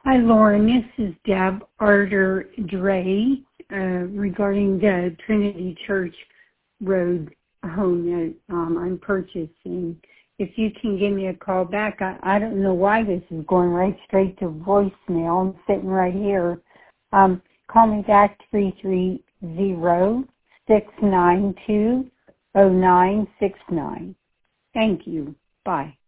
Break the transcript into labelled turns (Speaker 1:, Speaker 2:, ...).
Speaker 1: Hi, Lauren. This is Deb Arter Dre regarding the Trinity Church Road home that I'm purchasing. If you can give me a call back, I don't know why this is going right straight to voicemail. I'm sitting right here. Call me back 330-692-0969. Thank you. Bye.